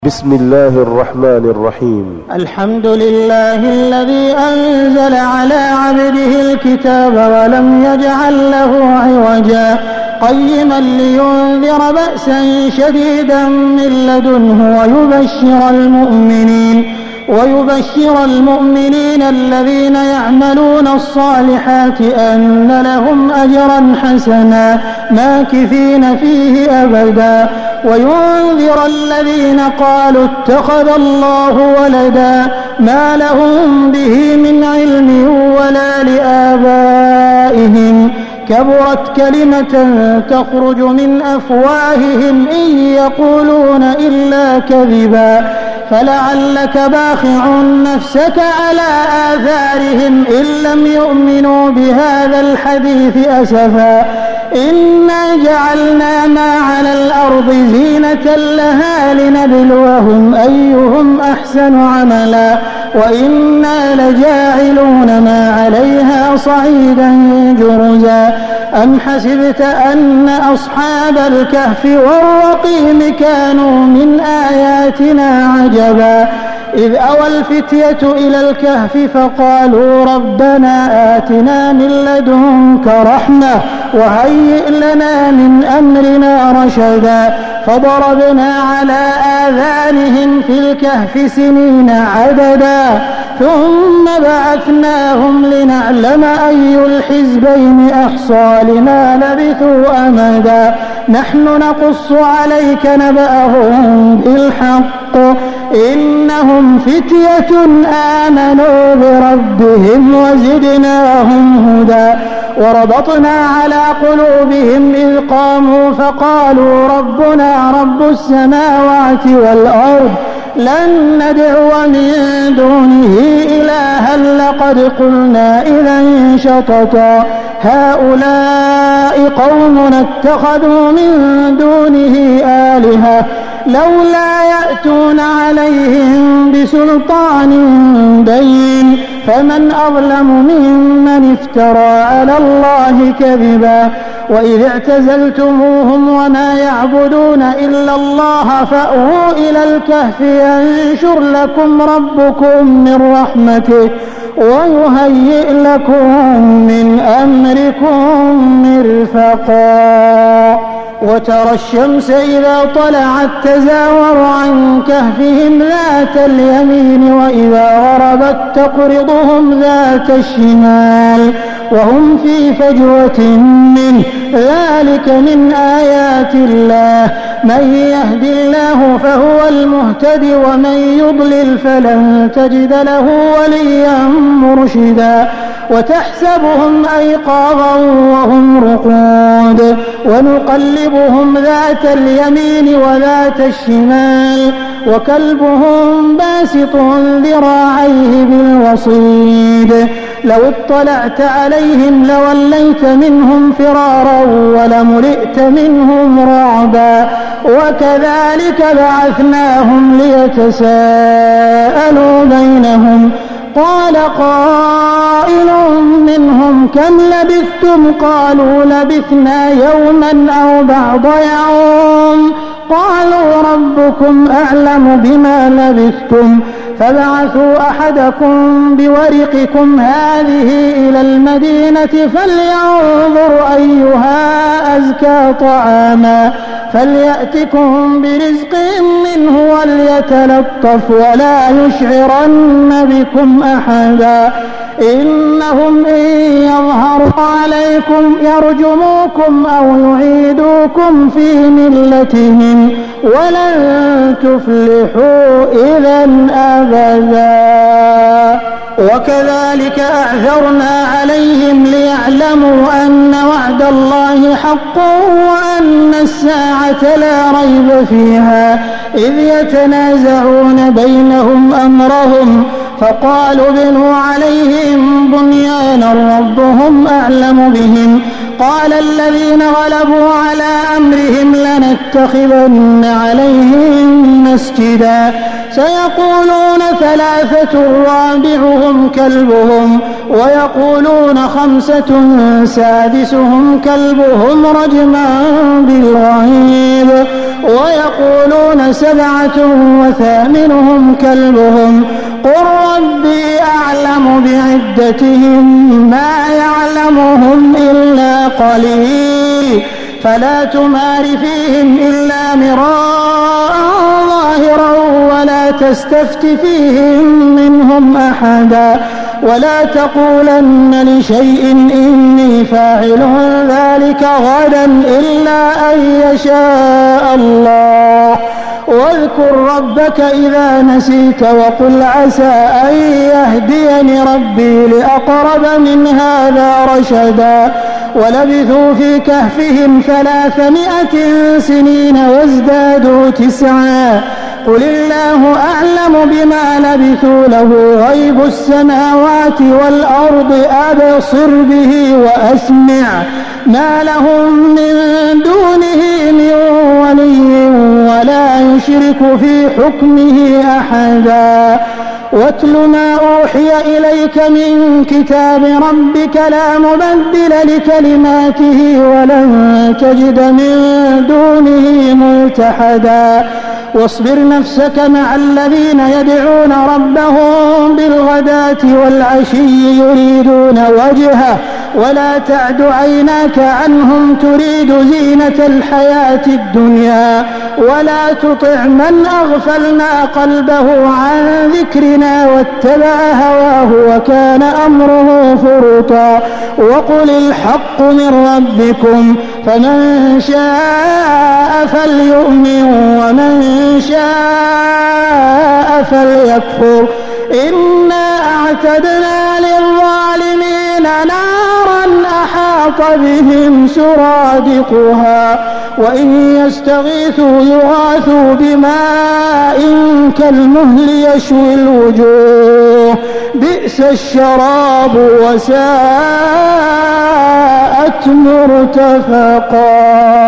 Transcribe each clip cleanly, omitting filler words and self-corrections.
بسم الله الرحمن الرحيم. الحمد لله الذي أنزل على عبده الكتاب ولم يجعل له عوجا قيما لينذر بأسا شديدا من لدنه ويبشر المؤمنين الذين يعملون الصالحات أن لهم أجرا حسنا ماكثين فيه أبدا وينذر الذين قالوا اتخذ الله ولدا ما لهم به من علم ولا لآبائهم كبرت كلمة تخرج من أفواههم إن يقولون إلا كذبا فلعلك باخع نفسك على آثارهم إن لم يؤمنوا بهذا الحديث أسفا إنا جعلنا ما على الأرض زينة لها لنبلوهم أيهم أحسن عملا وإنا لجاعلون ما عليها صعيدا جرزا أم حسبت أن أصحاب الكهف والرقيم كانوا من آياتنا عجبا إذ أوى الفتية إلى الكهف فقالوا ربنا آتنا من لدنك رحمة وهيئ لنا من أمرنا رشدا فضربنا على آذانهم في الكهف سنين عددا ثم بعثناهم لنعلم أي الحزبين أحصى لما لبثوا أمدا نحن نقص عليك نبأهم بالحق إنهم فتية آمنوا بربهم وزدناهم هدى وربطنا على قلوبهم إذ قاموا فقالوا ربنا رب السماوات والأرض لن ندعو من دونه إلها لقد قلنا إذا شططا هؤلاء قومنا اتخذوا من دونه آلهة لولا يأتون عليهم بسلطان بين فمن أظلم ممن افترى على الله كذبا وإذ اعتزلتموهم وما يعبدون إلا الله فأووا إلى الكهف ينشر لكم ربكم من رحمته ويهيئ لكم من أمركم مرفقا وترى الشمس إذا طلعت تزاور عن كهفهم ذات اليمين وإذا غربت تقرضهم ذات الشمال وهم في فجوة منه ذلك من آيات الله من يهد الله فهو المهتد ومن يضلل فلن تجد له وليا مرشدا وتحسبهم أيقاظا وهم رقود ونقلبهم ذات اليمين وذات الشمال وكلبهم باسط ذراعيه بالوصيد لو اطلعت عليهم لوليت منهم فرارا ولملئت منهم رعبا وكذلك بعثناهم ليتساءلوا بينهم قال قائل منهم كم لبثتم قالوا لبثنا يوما أو بعض يوم قالوا ربكم أعلم بما لبثتم فبعثوا أحدكم بورقكم هذه إلى المدينة فلينظر أيها أزكى طعاما فليأتكم برزق منه وليتلطف ولا يشعرن بكم أحدا إنهم إن يظهروا عليكم يرجموكم أو يعيدوكم في ملتهم ولن تفلحوا إذا أبدا وكذلك أعثرنا عليهم ليعلموا أن وعد الله حق وأن الساعة لا ريب فيها إذ يتنازعون بينهم أمرهم فقالوا ابنوا عليهم بنيانا ربهم أعلم بهم قال الذين غلبوا على أمرهم لنتخذن عليهم مسجدا سيقولون ثلاثة رابعهم كلبهم ويقولون خمسة سادسهم كلبهم رجما بالغيب ويقولون 7 وثامنهم كلبهم قل ربي أعلم بعدتهم ما يعلمهم إلا قليل فلا تمار فيهم إلا مراء ظاهرا ولا تستفت فيهم منهم أحدا ولا تقولن لشيء إني فاعل ذلك غدا إلا أن يشاء الله واذكر ربك إذا نسيت وقل عسى أن يهديني ربي لأقرب من هذا رشدا ولبثوا في كهفهم 300 سنين وازدادوا 9 قل الله أعلم بما لبثوا له غيب السماوات والأرض أبصر به وأسمع ما لهم من دونه من ولي ولا يشرك في حكمه أحدا واتل ما أوحي إليك من كتاب ربك لا مبدل لكلماته ولن تجد من دونه ملتحدا واصبر نفسك مع الذين يدعون ربهم بالغداة والعشي يريدون وجهه ولا تعد عيناك عنهم تريد زينة الحياة الدنيا ولا تطع من أغفلنا قلبه عن ذكرنا واتبع هواه وكان أمره فرطا وقل الحق من ربكم فمن شاء فليؤمن ومن شاء فليكفر إنا أعتدنا للظالمين نارا أحاط بهم سرادقها وإن يستغيثوا يغاثوا بماء كالمهل يشوي الوجوه بئس الشراب وساءت مرتفقا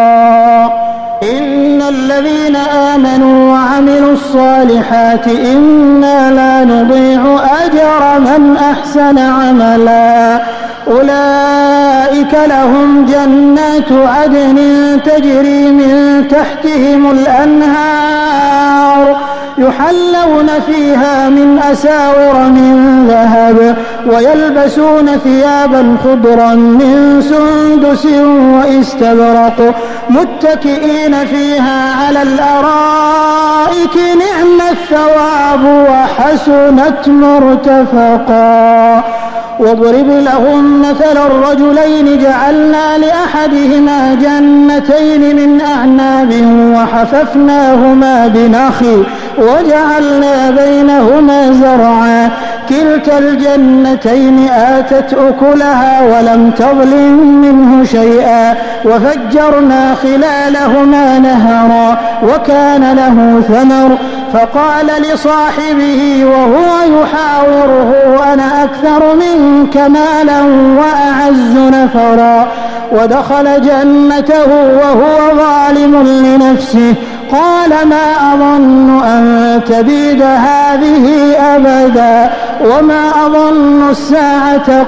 إن الذين آمنوا وعملوا الصالحات إنا لا نضيع أجر من أحسن عملا أولئك لهم جنات عدن تجري من تحتهم الأنهار يحلون فيها من أساور من ذهب ويلبسون ثيابا خضرا من سندس واستبرق متكئين فيها على الأرائك نعم الثواب وحسنت مرتفقا واضرب لهم مثل الرجلين جعلنا لأحدهما جنتين من أعناب وحففناهما بنخل وجعلنا بينهما زرعا كلتا الجنتين آتت أكلها ولم تظلم منه شيئا وفجرنا خلالهما نهرا وكان له ثمر فقال لصاحبه وهو يحاوره أنا أكثر منك مالا وأعز نفرا ودخل جنته وهو ظالم لنفسه قال ما أظن أن تبيد هذه أبدا وما أظن الساعة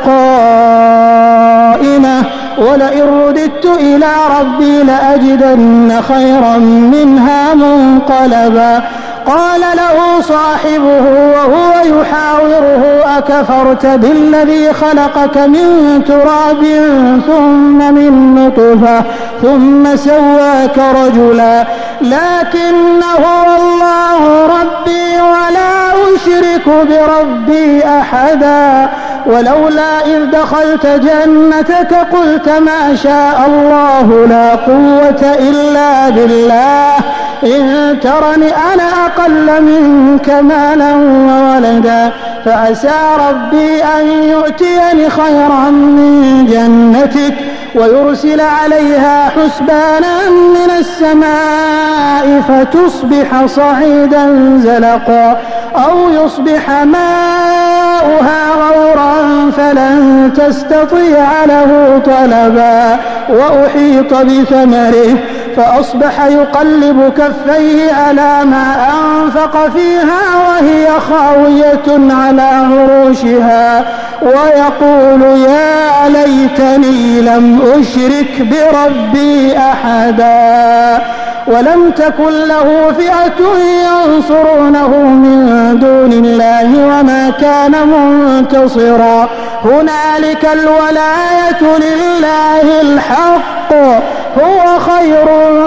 قائمة ولئن رددت إلى ربي لأجدن خيرا منها منقلبا قال له صاحبه وهو يحاوره أكفرت بالذي خلقك من تراب ثم من نطفة ثم سواك رجلا لكنه الله ربي ولا أشرك بربي أحدا ولولا إذ دخلت جنتك قلت ما شاء الله لا قوة إلا بالله إن ترني أنا أقل منك مالا وولدا فعسى ربي أن يؤتيني خيرا من جنتك ويرسل عليها حسبانا من السماء فتصبح صعيدا زلقا أو يصبح ماؤها غورا فلن تستطيع له طلبا وأحيط بثمره فأصبح يقلب كفيه على ما أنفق فيها وهي خاوية على عروشها ويقول يا ليتني لم أشرك بربي أحدا ولم تكن له فئة ينصرونه من دون الله وما كان منتصرا هنالك الولاية لله الحق هو خير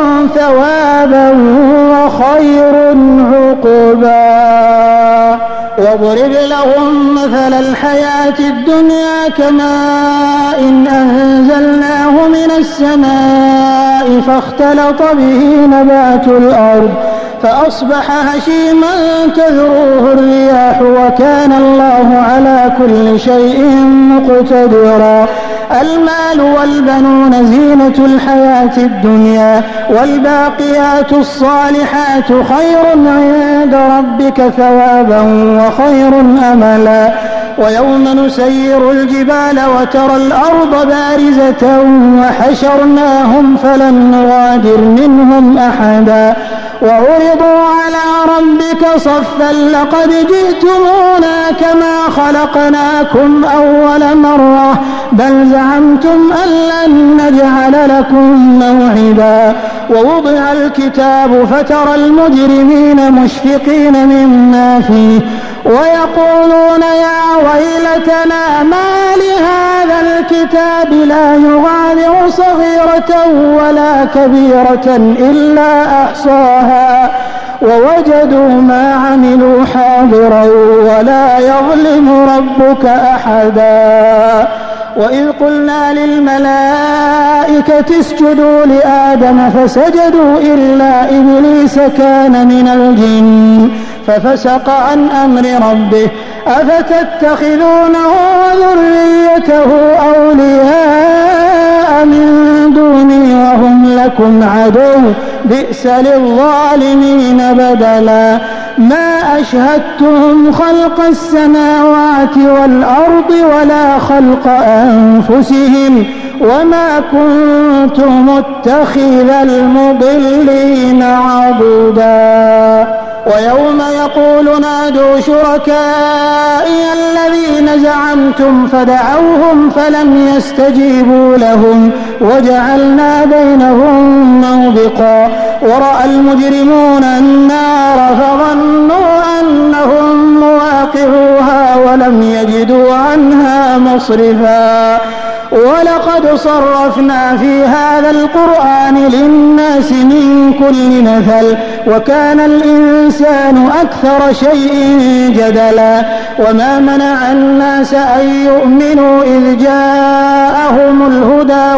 ثوابا وخير عقبا واضرب لهم مثل الحياة الدنيا كماء أنزلناه من السماء فاختلط به نبات الأرض فأصبح هشيما تذروه الرياح وكان الله على كل شيء مقتدرا المال والبنون زينة الحياة الدنيا والباقيات الصالحات خير عند ربك ثوابا وخير أملا ويوم نسير الجبال وترى الأرض بارزة وحشرناهم فلم نغادر منهم أحدا وعرضوا على ربك صفا لقد جئتمونا كما خلقناكم أول مرة بل زعمتم أن لن نجعل لكم موعدا ووضع الكتاب فترى المجرمين مشفقين مما فيه ويقولون يا ويلتنا ما لهذا الكتاب لا يغادر صغيرة ولا كبيرة إلا أحصاها ووجدوا ما عملوا حاضرا ولا يظلم ربك أحدا وإذ قلنا للملائكة اسجدوا لآدم فسجدوا إلا إبليس كان من الجن ففسق عن أمر ربه أفتتخذونه وذريته أولياء من دوني وهم لكم عدو بئس للظالمين بدلا ما أشهدتهم خلق السماوات والأرض ولا خلق أنفسهم وما كنت متخذ المضلين عضدا ويوم يقول نادوا شركائي الذين زعمتم فدعوهم فلم يستجيبوا لهم وجعلنا بينهم موبقا ورأى المجرمون النار فظنوا أنهم مواقعوها ولم يجدوا عنها مصرفا ولقد صرفنا في هذا القرآن للناس من كل مثل وكان الإنسان أكثر شيء جدلا وما منع الناس أن يؤمنوا إذ جاءهم الهدى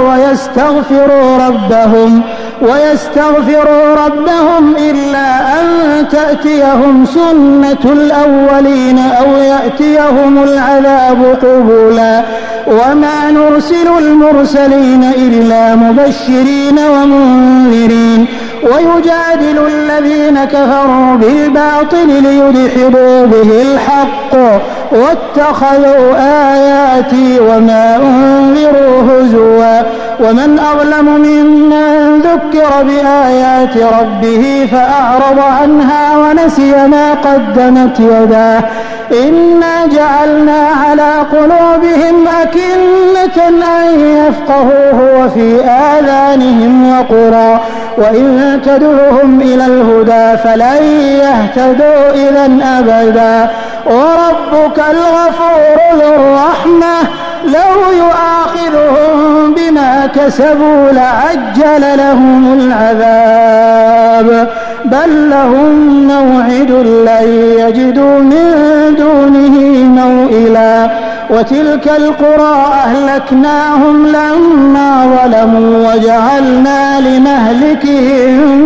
ويستغفروا ربهم إلا أن تأتيهم سنة الأولين أو يأتيهم العذاب قبلا وما نرسل المرسلين إلا مبشرين ومنذرين ويجادل الذين كفروا بالباطل ليدحضوا به الحق واتخذوا آياتي وما أنذروا هزوا ومن أظلم ممن ذكر بآيات ربه فأعرض عنها ونسي ما قدمت يداه إنا جعلنا على قلوبهم أكنة أن يفقهوه وفي آذانهم وقرا وإن تدعوهم إلى الهدى فلن يهتدوا إذا أبدا وربك الغفور ذو الرحمة لو يؤاخذهم بما كسبوا لعجل لهم العذاب بل لهم موعد لن يجدوا من دونه موئلا وتلك القرى أهلكناهم لما ظلموا وجعلنا لمهلكهم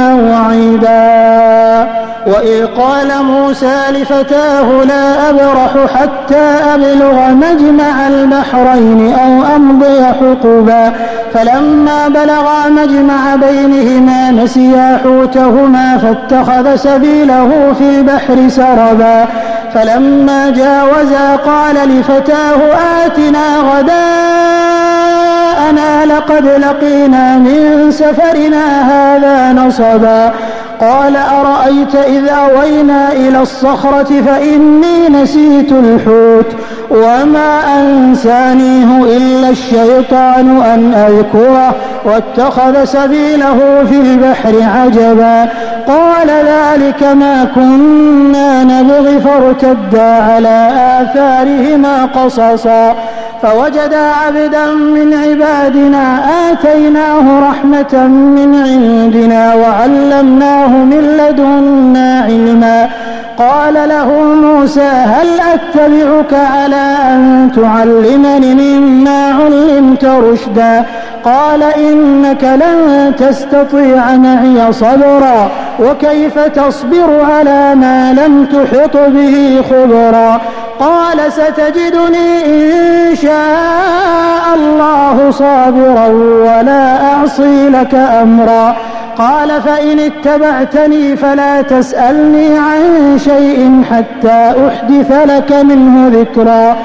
موعدا وإذ قال موسى لفتاه لا أبرح حتى أبلغ مجمع البحرين أو أمضي حقبا فلما بلغا مجمع بينهما نسيا حوتهما فاتخذ سبيله في البحر سربا فلما جاوزا قال لفتاه آتنا غداءنا لقد لقينا من سفرنا هذا نصبا قال أرأيت إذ أوينا إلى الصخرة فإني نسيت الحوت وما أنسانيه إلا الشيطان أن أذكره واتخذ سبيله في البحر عجبا قال ذلك ما كنا نبغي فارتدا على آثارهما قصصا فوجدا عبدا من عبادنا آتيناه رحمة من عندنا وعلمناه من لدنا علما قال له موسى هل أتبعك على أن تعلمني مما علمت رشدا قال إنك لن تستطيع معي صبرا وكيف تصبر على ما لم تحط به خبرا قال ستجدني إن شاء الله صابرا ولا أعصي لك أمرا قال فإن اتبعتني فلا تسألني عن شيء حتى أحدث لك منه ذكرا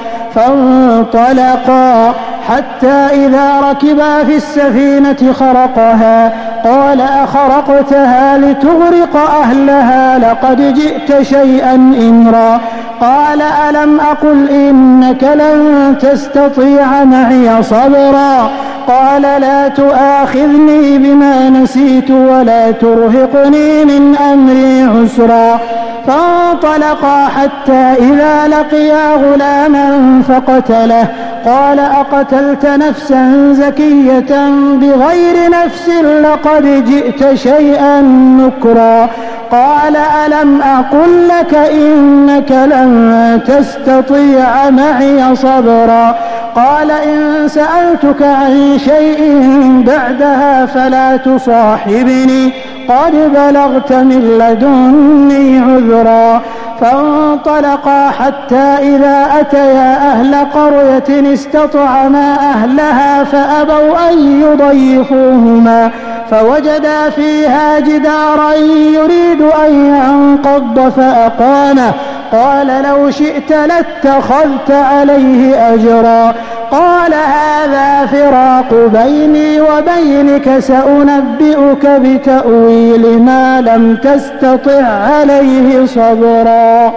فانطلقا حتى إذا ركبا في السفينة خرقها قال أخرقتها لتغرق أهلها لقد جئت شيئا إمرا قال ألم أقل إنك لن تستطيع معي صبرا قال لا تؤاخذني بما نسيت ولا ترهقني من أمري عسرا فانطلقا حتى إذا لقيا غلاما فقتله قال أقتلت نفسا زكية بغير نفس لقد جئت شيئا نكرا قال ألم أقل لك إنك لن تستطيع معي صبرا قال إن سألتك عن شيء بعدها فلا تصاحبني قد بلغت من لدني عذرا فانطلقا حتى إذا أتيا أهل قرية استطعما أهلها فأبوا أن يضيفوهما فوجدا فيها جدارا يريد أن ينقض فأقامه قال لو شئت لاتخذت عليه أجرا قال هذا فراق بيني وبينك سأنبئك بتأويل ما لم تستطع عليه صبرا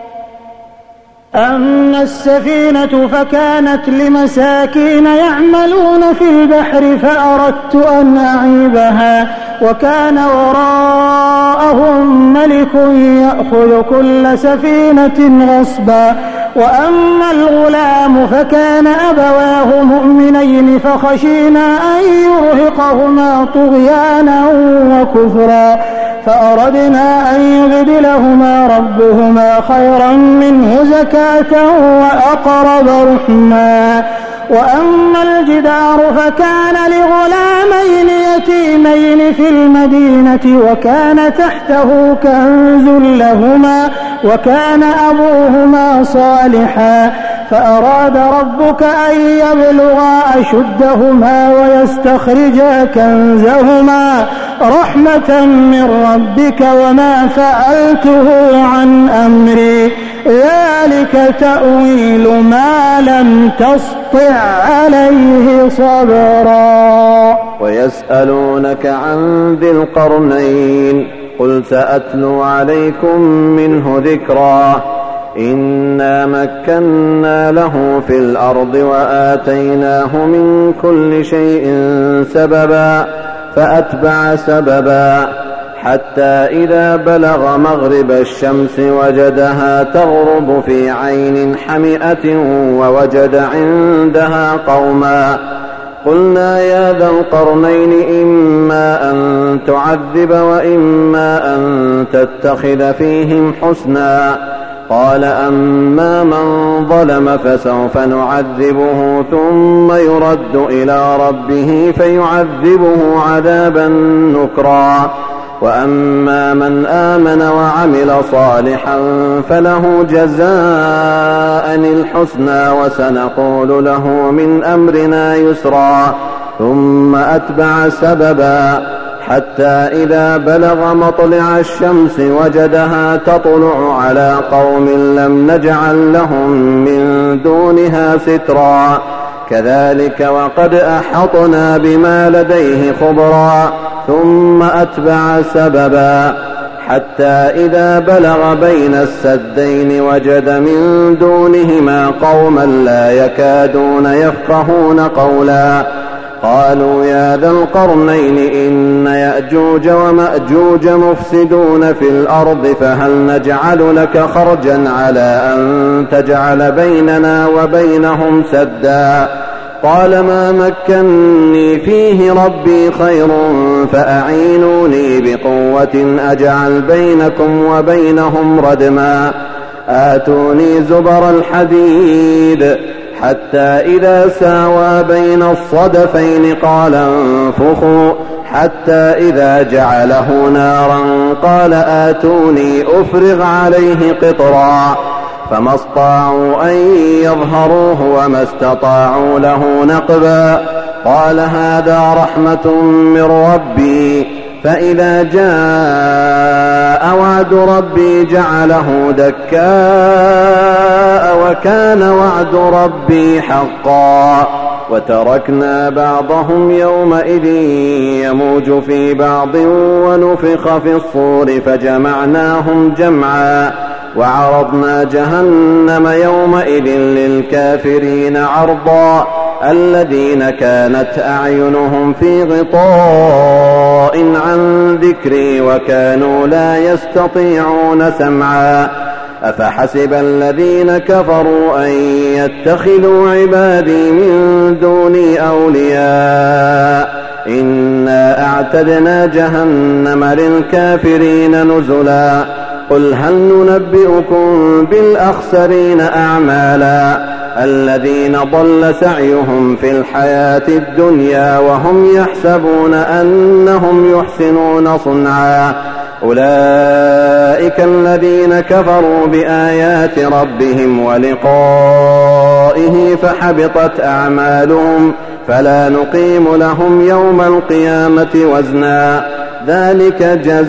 أما السفينة فكانت لمساكين يعملون في البحر فأردت أن أعيبها وكان وراءهم ملك يأخذ كل سفينة غصبا وأما الغلام فكان أبواه مؤمنين فخشينا أن يرهقهما طغيانا وكفرا فأردنا أن يبدلهما ربهما خيرا منه زكاة وأقرب رحما وأما الجدار فكان لغلامين يتيمين في المدينة وكان تحته كنز لهما وكان أبوهما صالحا فأراد ربك أن يبلغا أشدهما ويستخرجا كنزهما رحمة من ربك وما فعلته عن أمري ذلك تأويل ما لم تسطع عليه صبرا ويسألونك عن ذي القرنين قل سأتلو عليكم منه ذكرا إنا مكنا له في الأرض وآتيناه من كل شيء سببا فأتبع سببا حتى إذا بلغ مغرب الشمس وجدها تغرب في عين حمئة ووجد عندها قوما قلنا يا ذا القرنين إما أن تعذب وإما أن تتخذ فيهم حسنا قال أما من ظلم فسوف نعذبه ثم يرد إلى ربه فيعذبه عذابا نكرا وأما من آمن وعمل صالحا فله جزاء الحسنى وسنقول له من أمرنا يسرا ثم أتبع سببا حتى إذا بلغ مطلع الشمس وجدها تطلع على قوم لم نجعل لهم من دونها سترا كذلك وقد أحطنا بما لديه خبرا ثم أتبع سببا حتى إذا بلغ بين السدين وجد من دونهما قوما لا يكادون يفقهون قولا قالوا يا ذا القرنين إن يأجوج ومأجوج مفسدون في الأرض فهل نجعل لك خرجا على أن تجعل بيننا وبينهم سدا قال ما مكني فيه ربي خير فأعينوني بقوة أجعل بينكم وبينهم ردما آتوني زبر الحديد حتى إذا ساوى بين الصدفين قال انفخوا حتى إذا جعله نارا قال آتوني أفرغ عليه قطرا فما استطاعوا أن يظهروه وما استطاعوا له نقبا قال هذا رحمة من ربي فإذا جاء وعد ربي جعله دكاء وكان وعد ربي حقا وتركنا بعضهم يومئذ يموج في بعض ونفخ في الصور فجمعناهم جمعا وعرضنا جهنم يومئذ للكافرين عرضا الذين كانت أعينهم في غطاء عن ذكري وكانوا لا يستطيعون سمعا أفحسب الذين كفروا أن يتخذوا عبادي من دوني أولياء إنا أعتدنا جهنم للكافرين نزلا قل هل ننبئكم بالأخسرين أعمالا الذين ضل سعيهم في الحياة الدنيا وهم يحسبون أنهم يحسنون صنعا أولئك الذين كفروا بآيات ربهم ولقائه فحبطت أعمالهم فلا نقيم لهم يوم القيامة وزنا ذلك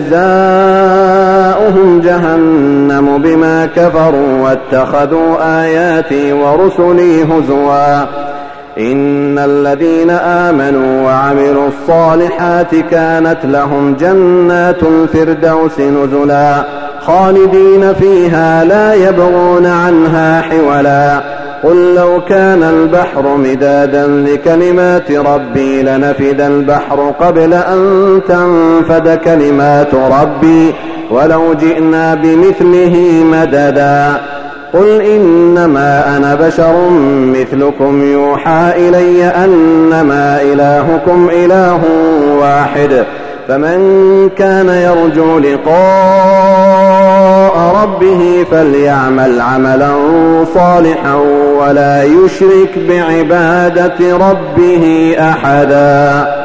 جزاؤهم جهنم بما كفروا واتخذوا آياتي ورسلي هزوا إن الذين آمنوا وعملوا الصالحات كانت لهم جنات الفردوس نزلا خالدين فيها لا يبغون عنها حولا قل لو كان البحر مدادا لكلمات ربي لنفد البحر قبل أن تنفد كلمات ربي ولو جئنا بمثله مددا قل إنما أنا بشر مثلكم يوحى إلي أنما إلهكم إله واحد فمن كان يرجو لقاء ربه فليعمل عملا صالحا ولا يشرك بعبادة ربه أحدا.